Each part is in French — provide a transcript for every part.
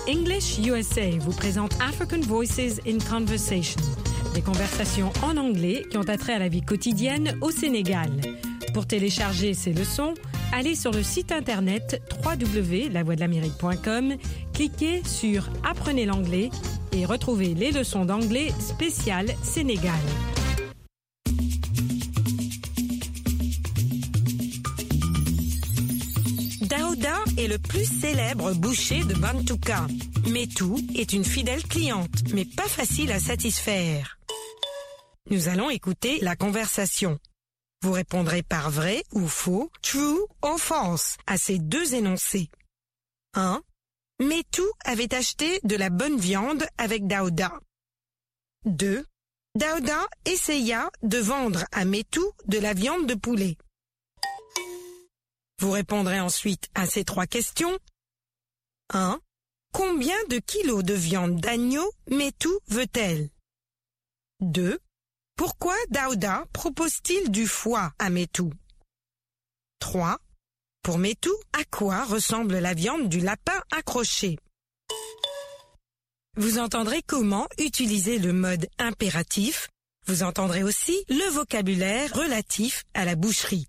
English USA vous présente African Voices in Conversation, des conversations en anglais qui ont attrait à la vie quotidienne au Sénégal. Pour télécharger ces leçons, allez sur le site internet www.lavoixdelamérique.com, cliquez sur « Apprenez l'anglais » et retrouvez les leçons d'anglais spéciales Sénégal. Daouda est le plus célèbre boucher de Bantouka. Metou est une fidèle cliente, mais pas facile à satisfaire. Nous allons écouter la conversation. Vous répondrez par vrai ou faux, true ou false, à ces deux énoncés. 1. Metou avait acheté de la bonne viande avec Daouda. 2. Daouda essaya de vendre à Metou de la viande de poulet. Vous répondrez ensuite à ces trois questions. 1. Combien de kilos de viande d'agneau Metou veut-elle? 2. Pourquoi Daouda propose-t-il du foie à Metou? 3. Pour Metou, à quoi ressemble la viande du lapin accroché? Vous entendrez comment utiliser le mode impératif. Vous entendrez aussi le vocabulaire relatif à la boucherie.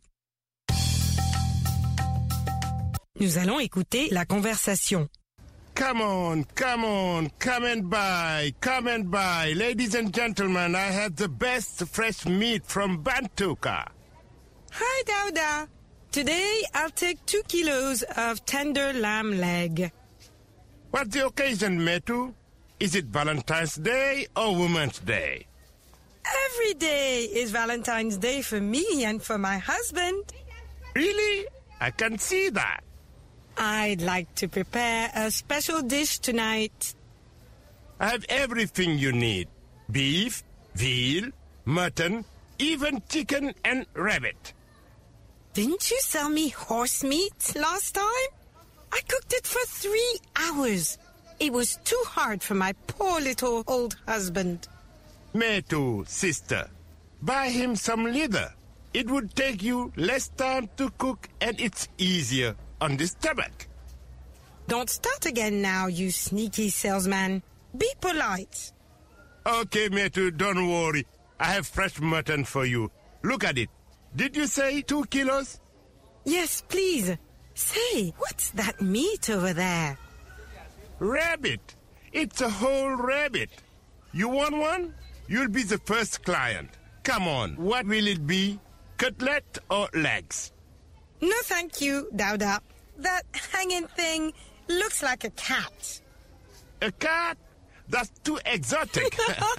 Nous allons écouter la conversation. Come on, come and buy, Ladies and gentlemen, I have the best fresh meat from Bantouka. Hi, Daouda. Today I'll take 2 kilos of tender lamb leg. What's the occasion, Metu? Is it Valentine's Day or Women's Day? Every day is Valentine's Day for me and for my husband. Really? I can see that. I'd like to prepare a special dish tonight. I have everything you need. Beef, veal, mutton, even chicken and rabbit. Didn't you sell me horse meat last time? I cooked it for 3 hours. It was too hard for my poor little old husband. Metu, sister, buy him some leather. It would take you less time to cook and it's easier on the stomach. Don't start again now, you sneaky salesman. Be polite. Okay, Metu, don't worry. I have fresh mutton for you. Look at it. Did you say 2 kilos? Yes, please. Say, what's that meat over there? Rabbit. It's a whole rabbit. You want one? You'll be the first client. Come on, what will it be? Cutlet or legs? No, thank you, Daouda. That hanging thing looks like a cat. A cat? That's too exotic.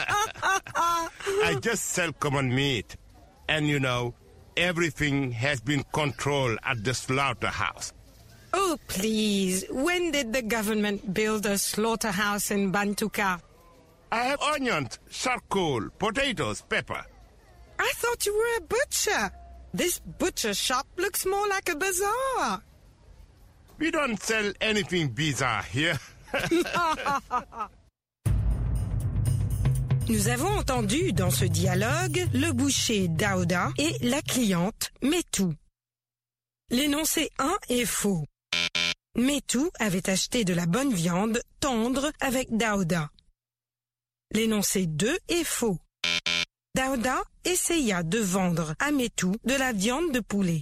I just sell common meat. And you know, everything has been controlled at the slaughterhouse. Oh, please. When did the government build a slaughterhouse in Bantouka? I have onions, charcoal, potatoes, pepper. I thought you were a butcher. This butcher shop looks more like a bazaar. We don't sell anything bizarre here. Nous avons entendu dans ce dialogue le boucher Daouda et la cliente Metou. L'énoncé 1 est faux. Metou avait acheté de la bonne viande tendre avec Daouda. L'énoncé 2 est faux. Daouda essaya de vendre à Metou de la viande de poulet.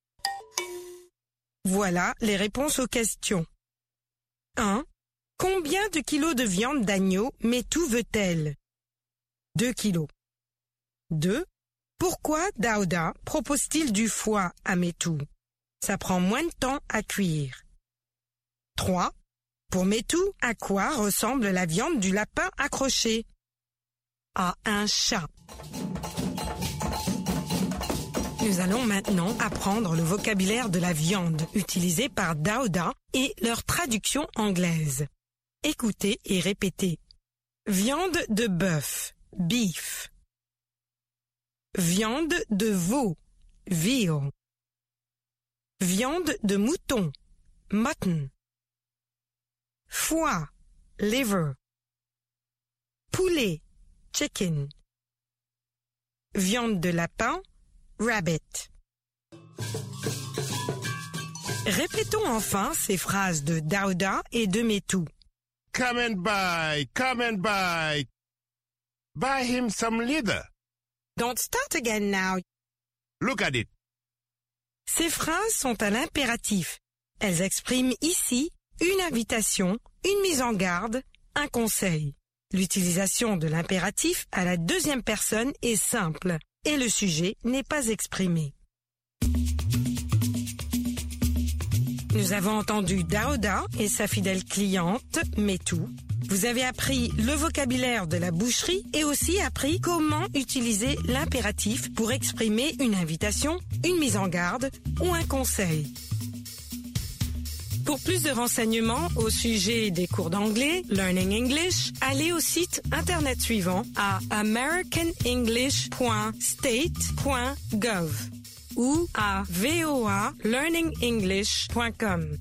Voilà les réponses aux questions. 1. Combien de kilos de viande d'agneau Metou veut-elle? 2 kilos. 2. Pourquoi Daouda propose-t-il du foie à Metou? Ça prend moins de temps à cuire. 3. Pour Metou, à quoi ressemble la viande du lapin accroché? À un chat. Nous allons maintenant apprendre le vocabulaire de la viande utilisé par Daouda et leur traduction anglaise. Écoutez et répétez. Viande de bœuf, beef. Viande de veau, veal. Viande de mouton, mutton. Foie, liver. Poulet, chicken. Viande de lapin, rabbit. Répétons enfin ces phrases de Daouda et de Metou. come and buy, come and buy. Buy him some leather. Don't start again now. Look at it. Ces phrases sont à l'impératif. Elles expriment ici une invitation, une mise en garde, un conseil. L'utilisation de l'impératif à la deuxième personne est simple et le sujet n'est pas exprimé. Nous avons entendu Daouda et sa fidèle cliente, Metou. Vous avez appris le vocabulaire de la boucherie et aussi appris comment utiliser l'impératif pour exprimer une invitation, une mise en garde ou un conseil. Pour plus de renseignements au sujet des cours d'anglais, Learning English, allez au site internet suivant à americanenglish.state.gov ou à voalearningenglish.com.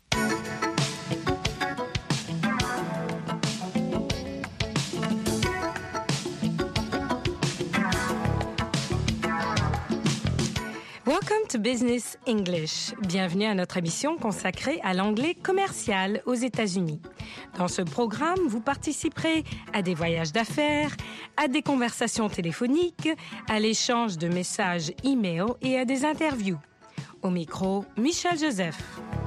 Welcome to Business English. Bienvenue à notre émission consacrée à l'anglais commercial aux États-Unis. Dans ce programme, vous participerez à des voyages d'affaires, à des conversations téléphoniques, à l'échange de messages e-mail et à des interviews. Au micro, Michel Joseph.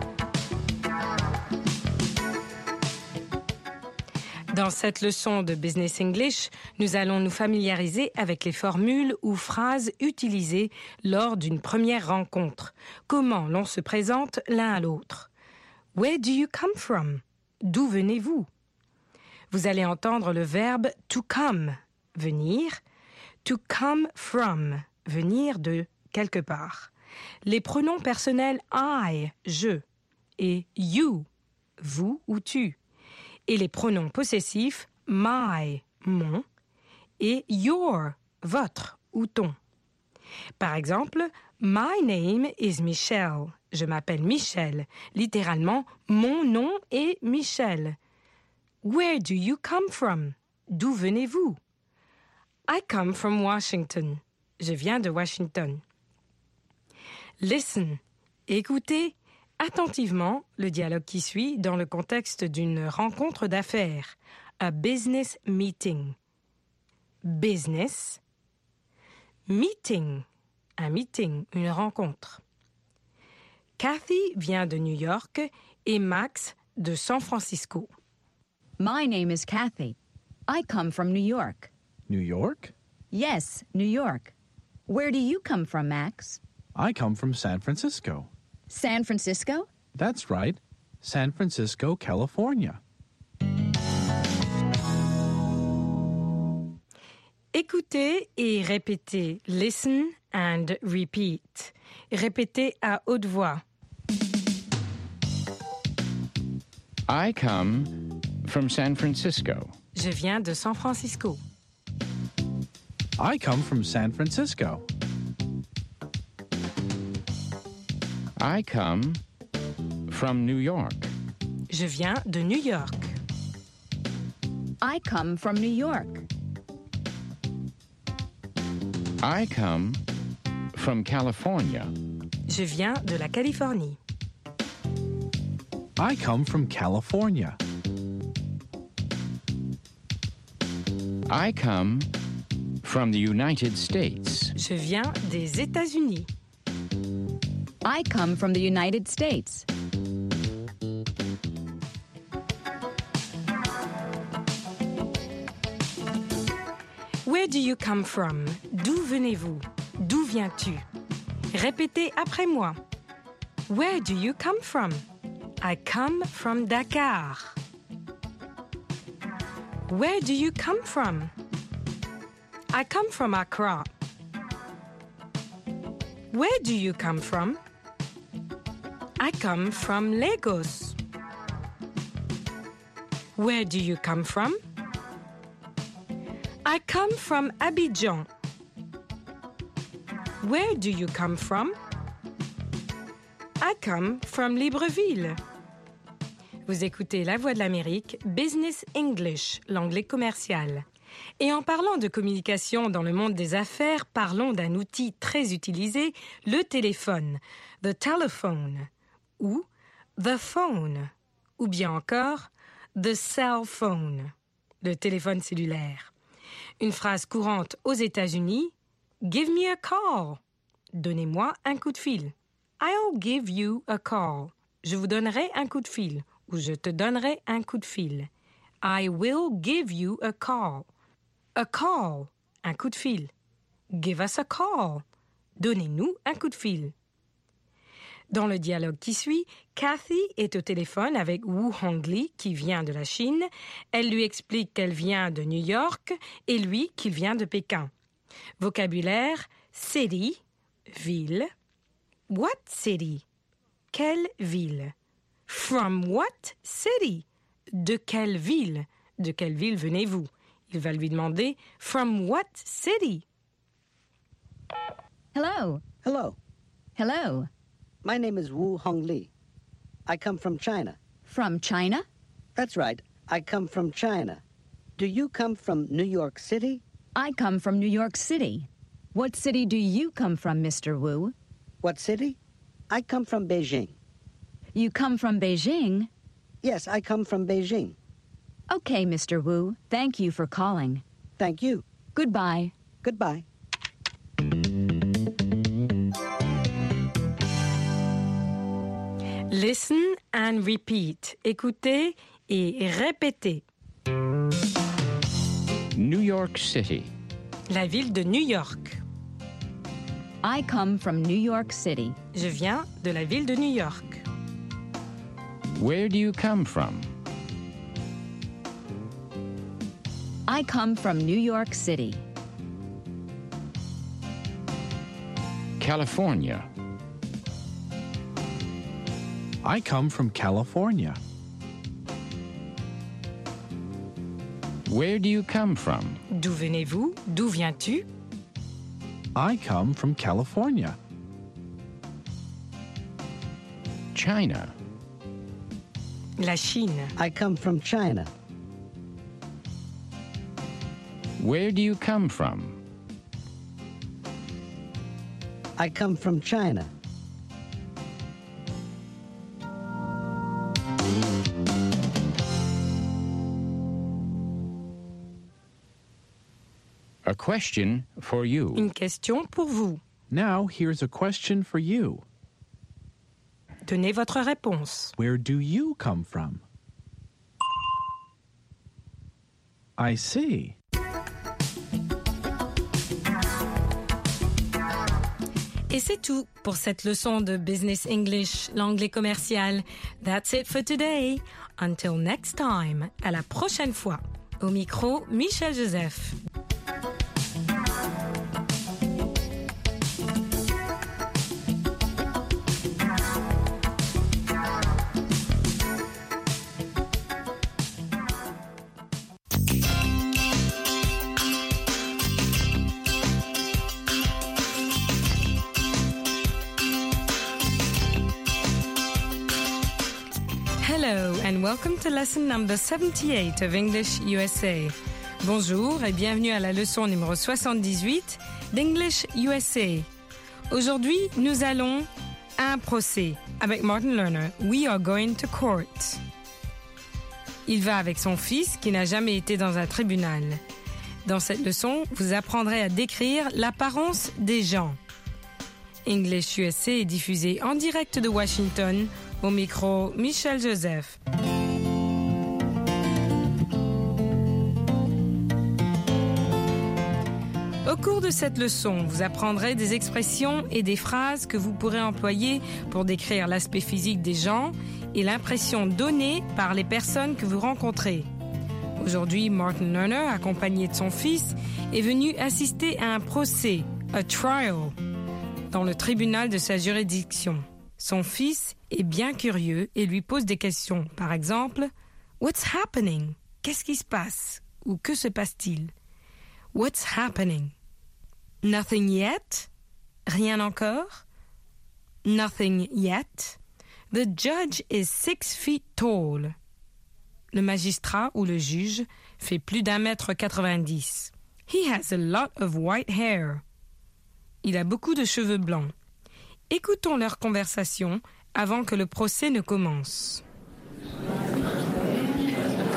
Dans cette leçon de Business English, nous allons nous familiariser avec les formules ou phrases utilisées lors d'une première rencontre. Comment l'on se présente l'un à l'autre. Where do you come from? D'où venez-vous? Vous allez entendre le verbe to come, venir, to come from, venir de quelque part. Les pronoms personnels I, je, et you, vous ou tu. Et les pronoms possessifs my, mon, et your, votre ou ton. Par exemple, my name is Michelle. Je m'appelle Michel. Littéralement, mon nom est Michel. Where do you come from? D'où venez-vous? I come from Washington. Je viens de Washington. Listen. Écoutez attentivement le dialogue qui suit dans le contexte d'une rencontre d'affaires, a business meeting. Business, meeting, un meeting, une rencontre. Kathy vient de New York et Max de San Francisco. My name is Kathy. I come from New York. New York? Yes, New York. Where do you come from, Max? I come from San Francisco. San Francisco? That's right. San Francisco, California. Écoutez et répétez. Listen and repeat. Répétez à haute voix. I come from San Francisco. Je viens de San Francisco. I come from San Francisco. I come from New York. Je viens de New York. I come from New York. I come from California. Je viens de la Californie. I come from California. I come from the United States. Je viens des États-Unis. I come from the United States. Where do you come from? D'où venez-vous? D'où viens-tu? Répétez après moi. Where do you come from? I come from Dakar. Where do you come from? I come from Accra. Where do you come from? I come from Lagos. Where do you come from? I come from Abidjan. Where do you come from? I come from Libreville. Vous écoutez La Voix de l'Amérique, Business English, l'anglais commercial. Et en parlant de communication dans le monde des affaires, parlons d'un outil très utilisé, le téléphone, the telephone, ou the phone, ou bien encore The cell phone, le téléphone cellulaire. Une phrase courante aux États-Unis, give me a call. Donnez-moi un coup de fil. I'll give you a call. Je vous donnerai un coup de fil ou je te donnerai un coup de fil. I will give you a call. A call, un coup de fil. Give us a call. Donnez-nous un coup de fil. Dans le dialogue qui suit, Kathy est au téléphone avec Woo Hong-lee qui vient de la Chine. Elle lui explique qu'elle vient de New York et lui qu'il vient de Pékin. Vocabulaire, city, ville. What city? Quelle ville? From what city? De quelle ville? De quelle ville venez-vous? Il va lui demander from what city? Hello. Hello. Hello. My name is Woo Hong-lee. I come from China. From China? That's right. I come from China. Do you come from New York City? I come from New York City. What city do you come from, Mr. Wu? What city? I come from Beijing. You come from Beijing? Yes, I come from Beijing. Okay, Mr. Wu. Thank you for calling. Thank you. Goodbye. Goodbye. Listen and repeat. Écoutez et répétez. New York City. La ville de New York. I come from New York City. Je viens de la ville de New York. Where do you come from? I come from New York City. California. I come from California. Where do you come from? D'où venez-vous? D'où viens-tu? I come from California. China. La Chine. I come from China. Where do you come from? I come from China. A question for you. Une question pour vous. Now, here's a question for you. Donnez votre réponse. Where do you come from? I see. Et c'est tout pour cette leçon de Business English, l'anglais commercial. That's it for today. Until next time. À la prochaine fois. Au micro, Michel Joseph. Hello and welcome to lesson number 78 of English USA. Bonjour et bienvenue à la leçon numéro 78 d'English USA. Aujourd'hui, nous allons à un procès. Avec Martin Lerner, we are going to court. Il va avec son fils qui n'a jamais été dans un tribunal. Dans cette leçon, vous apprendrez à décrire l'apparence des gens. English USA est diffusé en direct de Washington. Au micro, Michel Joseph. Au cours de cette leçon, vous apprendrez des expressions et des phrases que vous pourrez employer pour décrire l'aspect physique des gens et l'impression donnée par les personnes que vous rencontrez. Aujourd'hui, Martin Lerner, accompagné de son fils, est venu assister à un procès, a trial, dans le tribunal de sa juridiction. Son fils est bien curieux et lui pose des questions. Par exemple, « What's happening ?» Qu'est-ce qui se passe? Ou que se passe-t-il? What's happening? Nothing yet? Rien encore? Nothing yet? The judge is 6 feet tall. Le magistrat ou le juge fait plus d'1,90 m. He has a lot of white hair. Il a beaucoup de cheveux blancs. Écoutons leur conversation avant que le procès ne commence.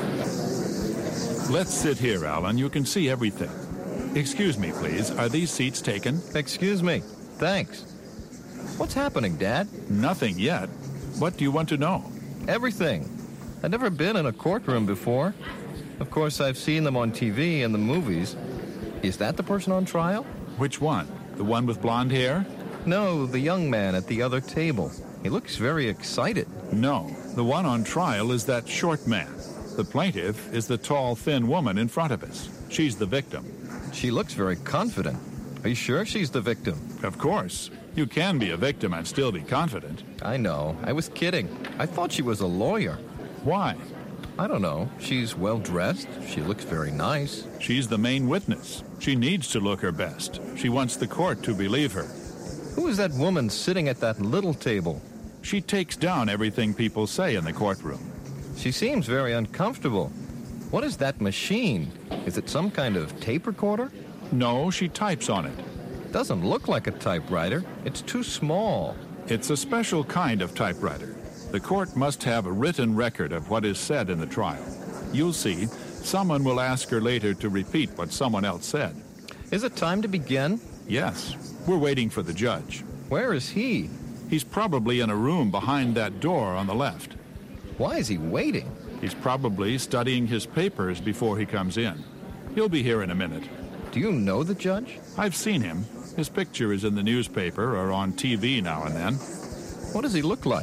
Let's sit here, Alan. You can see everything. Excuse me, please. Are these seats taken? Excuse me. Thanks. What's happening, Dad? Nothing yet. What do you want to know? Everything. I've never been in a courtroom before. Of course, I've seen them on TV and the movies. Is that the person on trial? Which one? The one with blonde hair? No, the young man at the other table. He looks very excited. No, the one on trial is that short man. The plaintiff is the tall, thin woman in front of us. She's the victim. She looks very confident. Are you sure she's the victim? Of course. You can be a victim and still be confident. I know. I was kidding. I thought she was a lawyer. Why? I don't know. She's well-dressed. She looks very nice. She's the main witness. She needs to look her best. She wants the court to believe her. Who is that woman sitting at that little table? She takes down everything people say in the courtroom. She seems very uncomfortable. What is that machine? Is it some kind of tape recorder? No, she types on it. Doesn't look like a typewriter. It's too small. It's a special kind of typewriter. The court must have a written record of what is said in the trial. You'll see, someone will ask her later to repeat what someone else said. Is it time to begin? Yes. We're waiting for the judge. Where is he? He's probably in a room behind that door on the left. Why is he waiting? He's probably studying his papers before he comes in. He'll be here in a minute. Do you know the judge? I've seen him. His picture is in the newspaper or on TV now and then. What does he look like?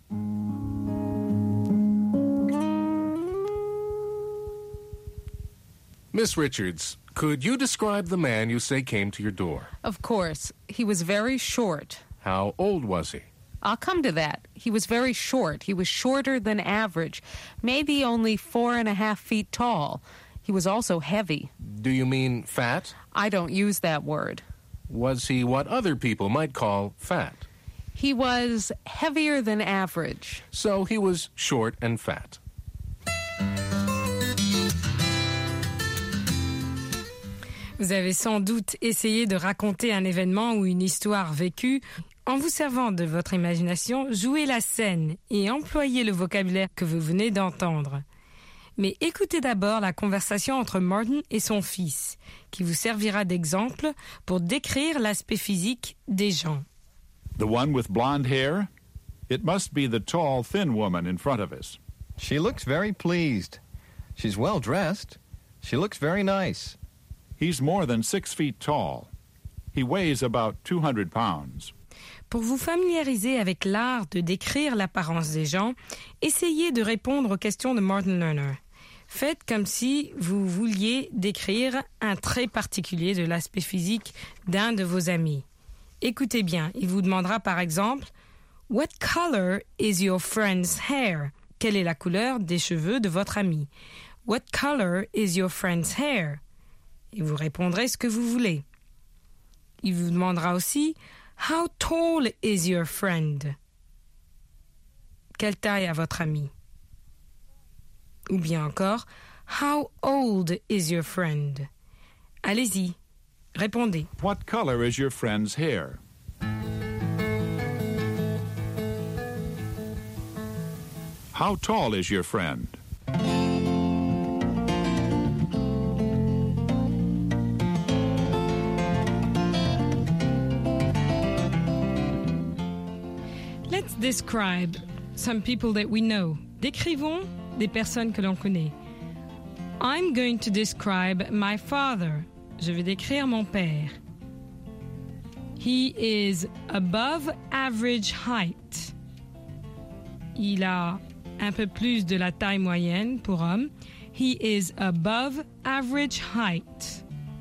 Miss Richards, could you describe the man you say came to your door? Of course. He was very short. How old was he? I'll come to that. He was very short. He was shorter than average, maybe only 4.5 feet tall. He was also heavy. Do you mean fat? I don't use that word. Was he what other people might call fat? He was heavier than average. So he was short and fat. Vous avez sans doute essayé de raconter un événement ou une histoire vécue. En vous servant de votre imagination, jouez la scène et employez le vocabulaire que vous venez d'entendre. Mais écoutez d'abord la conversation entre Martin et son fils, qui vous servira d'exemple pour décrire l'aspect physique des gens. The one with blonde hair? It must be the tall, thin woman in front of us. She looks very pleased. She's well dressed. She looks very nice. He's more than 6 feet tall. He weighs about 200 pounds. Pour vous familiariser avec l'art de décrire l'apparence des gens, essayez de répondre aux questions de Martin Lerner. Faites comme si vous vouliez décrire un trait particulier de l'aspect physique d'un de vos amis. Écoutez bien, il vous demandera par exemple « What color is your friend's hair ?» Quelle est la couleur des cheveux de votre ami? « What color is your friend's hair ?» Et vous répondrez ce que vous voulez. Il vous demandera aussi « How tall is your friend ?» Quelle taille a votre ami? Ou bien encore « How old is your friend ?» Allez-y, répondez. What color is your friend's hair? How tall is your friend? Let's describe some people that we know. Décrivons des personnes que l'on connaît. I'm going to describe my father. Je vais décrire mon père. He is above average height. Il a un peu plus de la taille moyenne pour homme. He is above average height.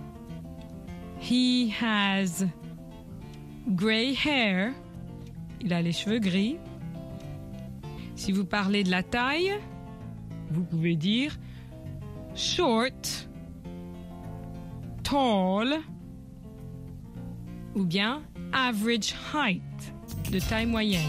He has gray hair. Il a les cheveux gris. Si vous parlez de la taille, vous pouvez dire short, tall ou bien average height, de taille moyenne.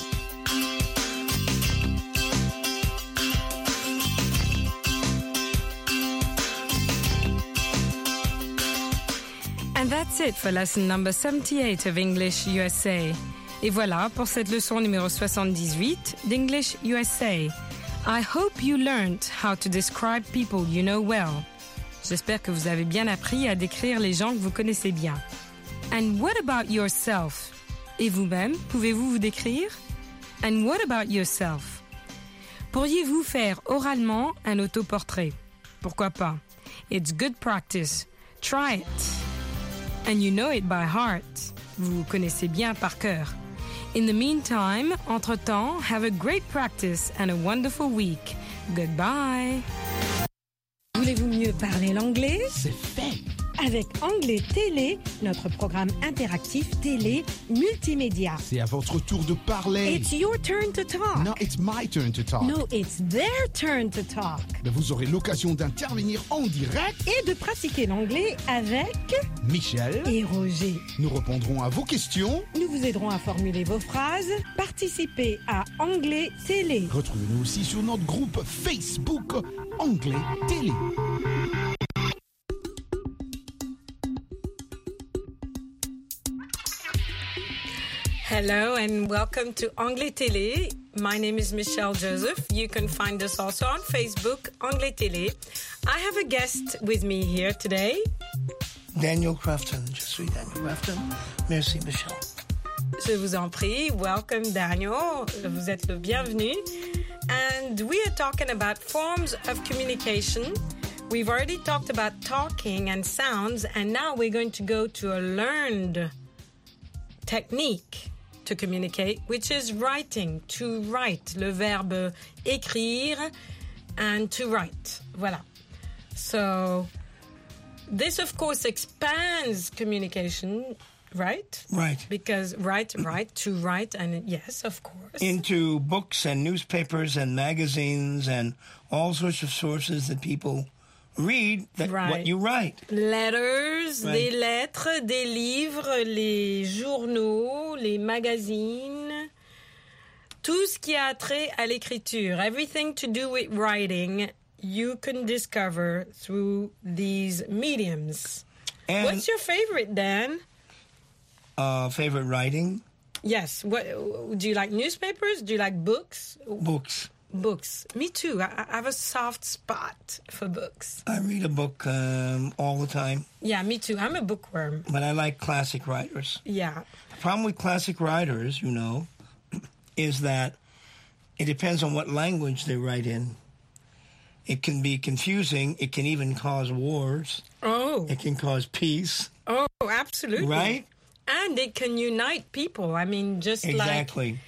And that's it for lesson number 78 of English USA. Et voilà pour cette leçon numéro 78 d'English USA. I hope you learned how to describe people you know well. J'espère que vous avez bien appris à décrire les gens que vous connaissez bien. And what about yourself? Et vous-même, pouvez-vous vous décrire? And what about yourself? Pourriez-vous faire oralement un autoportrait? Pourquoi pas? It's good practice. Try it. And you know it by heart. Vous connaissez bien par cœur. In the meantime, entre-temps, have a great practice and a wonderful week. Goodbye. Voulez-vous mieux parler l'anglais? C'est fait. Avec Anglais Télé, notre programme interactif télé multimédia. C'est à votre tour de parler. It's your turn to talk. No, it's my turn to talk. No, it's their turn to talk. Mais vous aurez l'occasion d'intervenir en direct et de pratiquer l'anglais avec Michel et Roger. Nous répondrons à vos questions. Nous vous aiderons à formuler vos phrases. Participez à Anglais Télé. Retrouvez-nous aussi sur notre groupe Facebook Anglais Télé. Hello and welcome to Anglais Télé. My name is Michelle Joseph. You can find us also on Facebook, Anglais Télé. I have a guest with me here today. Daniel Crafton. Je suis Daniel Crafton. Merci, Michelle. Je vous en prie. Welcome, Daniel. Vous êtes le bienvenu. And we are talking about forms of communication. We've already talked about talking and sounds, and now we're going to go to a learned technique to communicate, which is writing, to write, le verbe écrire and to write. Voilà. So this, of course, expands communication, right? Right. Because to write, and yes, of course. Into books and newspapers and magazines and all sorts of sources that people read what you write. Letters, des lettres, des livres, les journaux, les magazines, tout ce qui a trait à l'écriture. Everything to do with writing, you can discover through these mediums. And what's your favorite, Dan? Favorite writing? Yes. What do you like? Newspapers? Do you like books? Books. Me too. I have a soft spot for books. I read a book all the time. Yeah, me too. I'm a bookworm. But I like classic writers. Yeah. The problem with classic writers, is that it depends on what language they write in. It can be confusing. It can even cause wars. Oh. It can cause peace. Oh, absolutely. Right? And it can unite people. I mean, just exactly.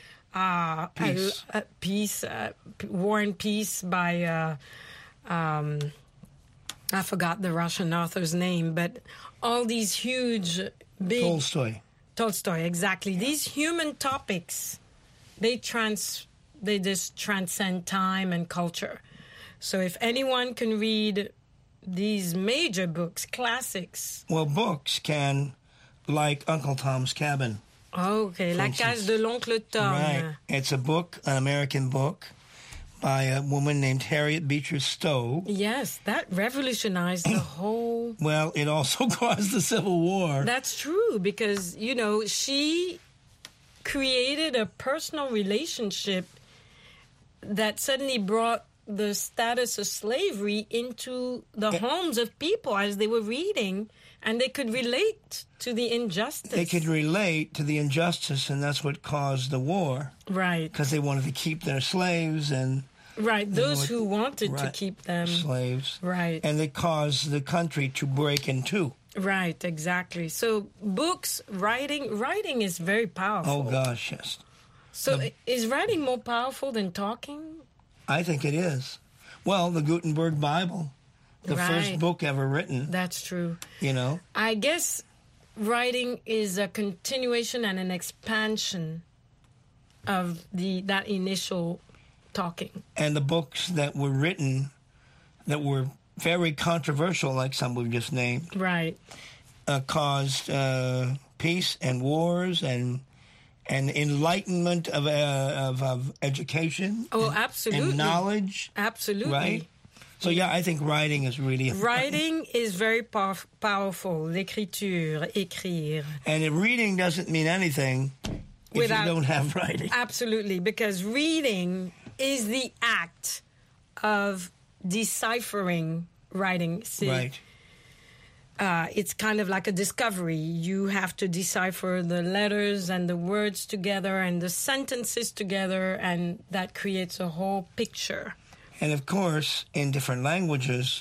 Peace, War and Peace by, I forgot the Russian author's name, but all these huge, big... Tolstoy, exactly. These human topics, they just transcend time and culture. So if anyone can read these major books, classics... Well, books can, like Uncle Tom's Cabin. Okay, La Cage de l'Oncle Tom. Right. It's a book, an American book, by a woman named Harriet Beecher Stowe. Yes, that revolutionized the whole... Well, it also caused the Civil War. That's true, because, she created a personal relationship that suddenly brought the status of slavery into the homes of people as they were reading, and they could relate to the injustice. They could relate to the injustice, and that's what caused the war. Right. Because they wanted to keep their slaves and... Right, those who wanted to keep them. Slaves. Right. And they caused the country to break in two. Right, exactly. So books, writing is very powerful. Oh, gosh, yes. So is writing more powerful than talking? I think it is. Well, the Gutenberg Bible, the first book ever written. That's true. I guess writing is a continuation and an expansion of that initial talking. And the books that were written that were very controversial, like some we've just named, right, caused peace and wars and enlightenment of education. Oh, absolutely. And knowledge. Absolutely. Right? So, yeah, I think writing is really important. Writing is very powerful. L'écriture, écrire. And reading doesn't mean anything if you don't have writing. Absolutely, because reading is the act of deciphering writing. See, Right. It's kind of like a discovery. You have to decipher the letters and the words together and the sentences together, and that creates a whole picture. And of course, in different languages,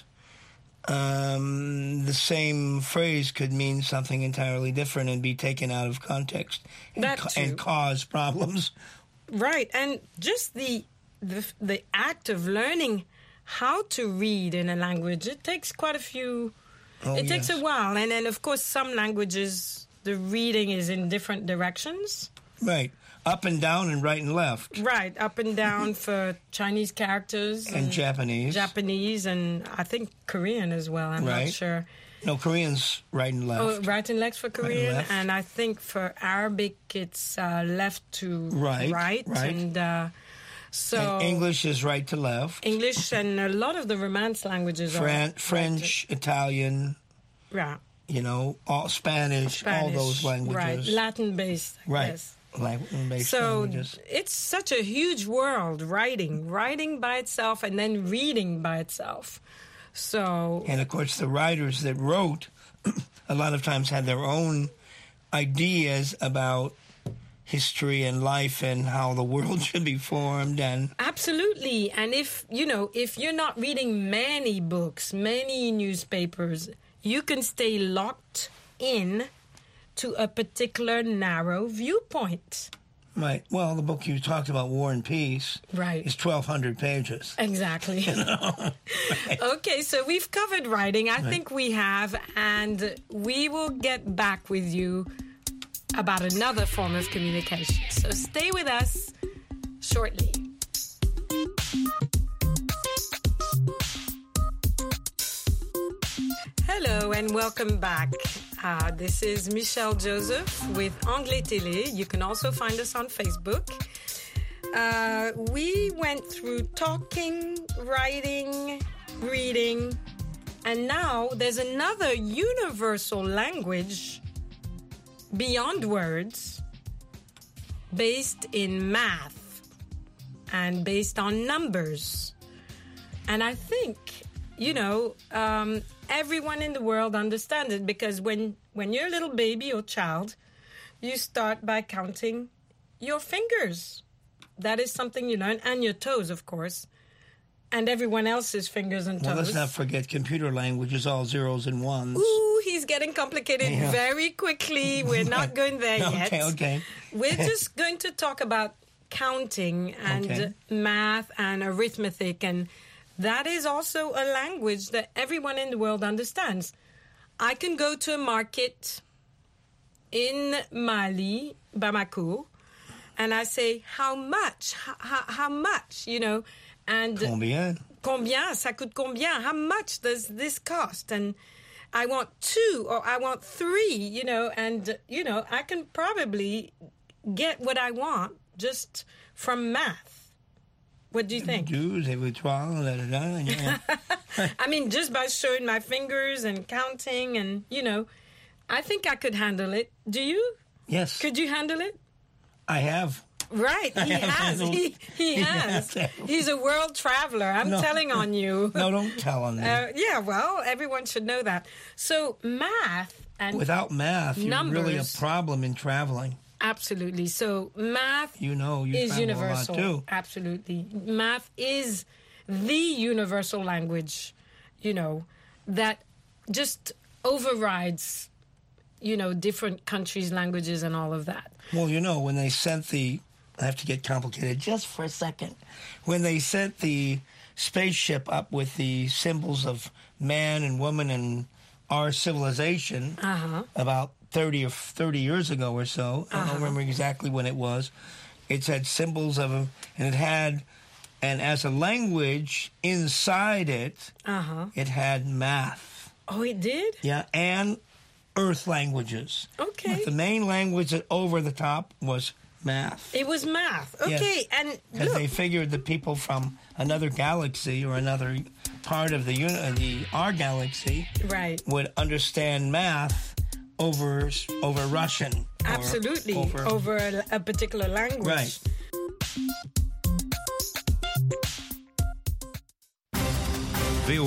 the same phrase could mean something entirely different and be taken out of context and cause problems. Right, and just the act of learning how to read in a language, it takes quite a few. It takes a while, and then of course some languages the reading is in different directions. Right, up and down and right and left. Right, up and down for Chinese characters and Japanese, and I think Korean as well. I'm not sure. No, Korean's right and left. Oh, right and left for Korean, left. and I think for Arabic it's left to right. And so and English is right to left. English and a lot of the Romance languages are French, Italian. Yeah. You know, all Spanish, all those languages. Right, Latin-based. Yes. Latin-based so languages. It's such a huge world, writing by itself and then reading by itself. So, and of course, the writers that wrote a lot of times had their own ideas about history and life and how the world should be formed. And absolutely. And if you're not reading many books, many newspapers, you can stay locked in to a particular narrow viewpoint. Right. Well, the book you talked about, War and Peace, is 1,200 pages. Exactly. Right. Okay, so we've covered writing. I think we have, and we will get back with you about another form of communication. So stay with us shortly. Hello and welcome back. This is Michelle Joseph with Anglais Télé. You can also find us on Facebook. We went through talking, writing, reading, and now there's another universal language beyond words, based in math and based on numbers. And I think, everyone in the world understands it, because when you're a little baby or child, you start by counting your fingers. That is something you learn, and your toes, of course, and everyone else's fingers and toes. Well, let's not forget computer language is all zeros and ones. Ooh, he's getting complicated very quickly. We're not going there yet. Okay. We're just going to talk about counting and math and arithmetic, and that is also a language that everyone in the world understands. I can go to a market in Mali, Bamako, and I say, how much? How much? And combien? Combien? Ça coûte combien? How much does this cost? And I want 2 or I want 3, and, I can probably get what I want just from math. What do you think? I mean, just by showing my fingers and counting and, I think I could handle it. Do you? Yes. Could you handle it? I have. Right, he has. He has. He's a world traveler. I'm telling on you. No, don't tell on me. Yeah, well, everyone should know that. So math and without math, numbers, you're really a problem in traveling. Absolutely. So math is universal. A lot too. Absolutely. Math is the universal language, that just overrides, different countries' languages and all of that. Well, when they sent I have to get complicated just for a second. When they sent the spaceship up with the symbols of man and woman and our civilization about 30 years ago or so, I don't remember exactly when it was, it had symbols of them, and it had, and as a language inside it, it had math. Oh, it did? Yeah, and earth languages. Okay. But the main language over the top was math. It was math. Okay, yes. And because they figured that people from another galaxy or another part of our galaxy would understand math over Russian. Absolutely, over a particular language. Right.